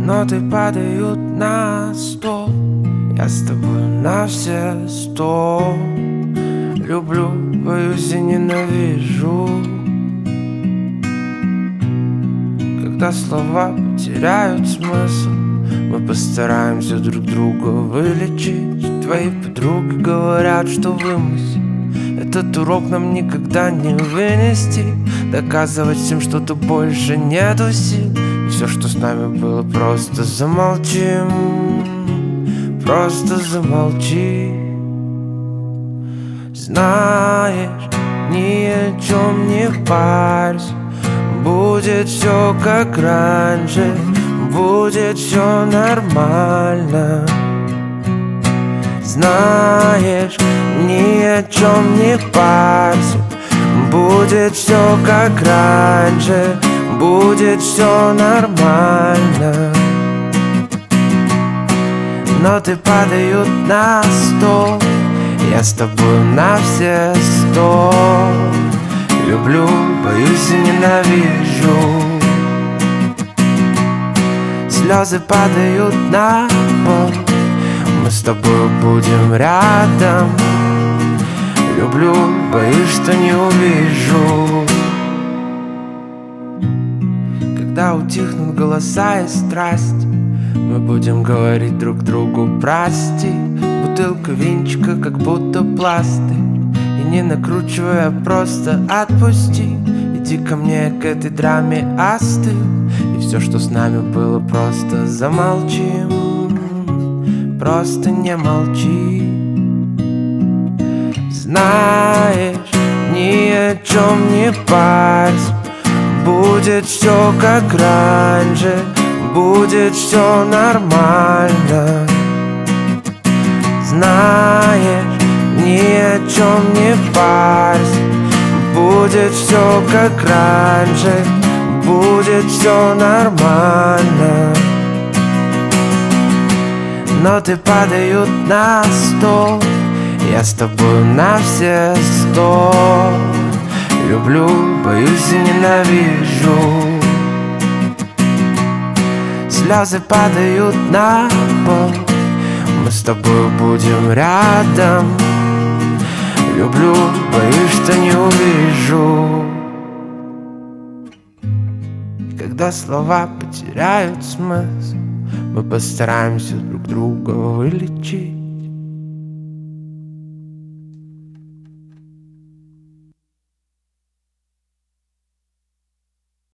Ноты падают на стол, я с тобой на все 100. Люблю, боюсь и ненавижу, когда слова потеряют смысл. Мы постараемся друг друга вылечить. Твои подруги говорят, что вымысел. Этот урок нам никогда не вынести. Доказывать всем, что ты больше нету сил. И все, что с нами было, просто замолчим. Просто замолчи. Знаешь, ни о чем не парься. Будет все как раньше, будет все нормально. Знаешь, ни о чем не парься. Будет все как раньше, будет все нормально. Ноты падают на стол, я с тобой на все 100. Люблю, боюсь и ненавижу. Слезы падают на пол, мы с тобой будем рядом. Люблю, боюсь, что не увижу. Когда утихнут голоса и страсти, мы будем говорить друг другу прости. Бутылка винчика, как будто пластырь. И не накручивая, просто отпусти. Иди ко мне, к этой драме остыл. И все, что с нами было, просто замолчим. Просто не молчи. Знаешь, ни о чем не парься. Будет все как раньше, будет все нормально. Знаешь, ни о чем не парься. Будет все как раньше, будет все нормально. Ноты падают на стол, я с тобой на все 100. Люблю, боюсь и ненавижу. Слезы падают на пол, мы с тобой будем рядом. Люблю, боюсь, что не увижу. Когда слова потеряют смысл, мы постараемся друг друга вылечить.